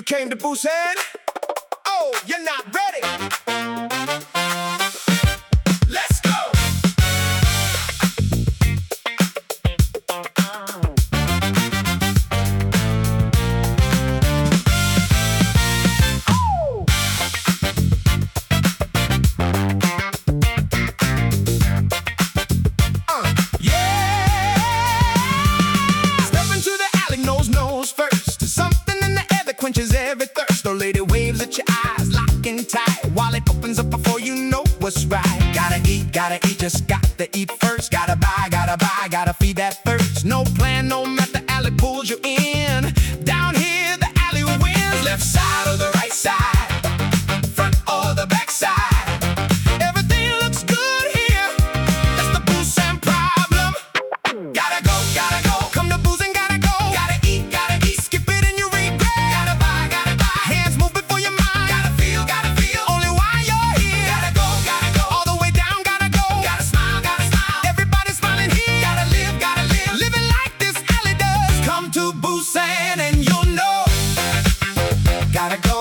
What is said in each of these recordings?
came to Busan? Oh, you're not ready. Let's go. Yeah. Step into the alley, nose first. Something in the air that quenches every thirst. Old lady waves at your eyes, locking tight. Wallet opens up before you know what's right. Gotta eat, just got to eat first. Gotta buy, gotta feed that thirst. No plan, no method, alley pulls you in. Down here, the alley wins. Left side or the right side, front or the back side. Everything looks good here. That's the Busan problem. Gotta go, come to Busan, gotta go. Gotta eat, skip it and you regret. Gotta buy, hands move before your mind. Gotta feel, only while you're here. Gotta go, all the way down, gotta go. Gotta smile, everybody's smiling here. Gotta live, living like this alley does. Come to Busan and you'll know. Gotta go.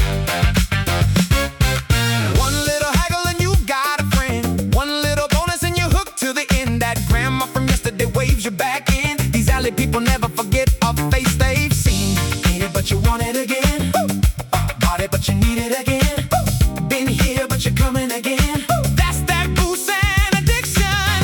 One little haggle and you got a friend. One little bonus and you're hooked to the end. That grandma from yesterday waves you back in. These alley people never forget a face they've seen. Hate it but you want it again. Bought it but you need it again. Been here but you're coming again. That's that Busan addiction.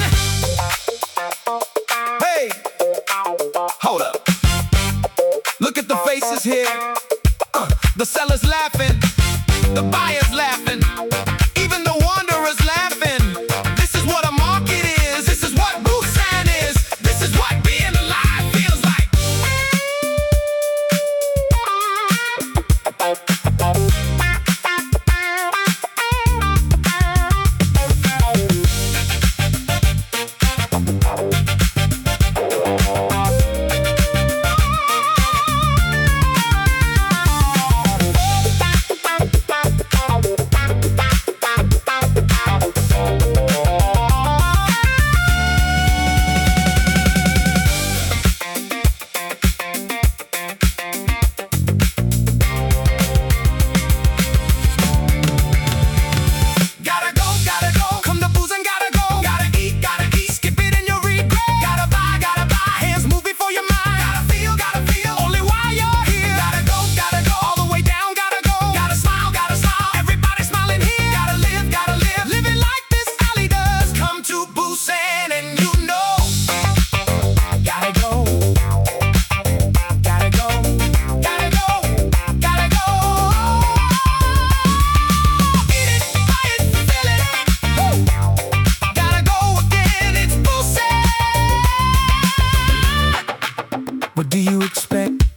Hey, hold up. Look at the faces here. The seller's laughing, the buyer's laughing, even the wanderer's laughing. This is what a market is. This is what Busan is. This is what being alive feels like. What do you expect?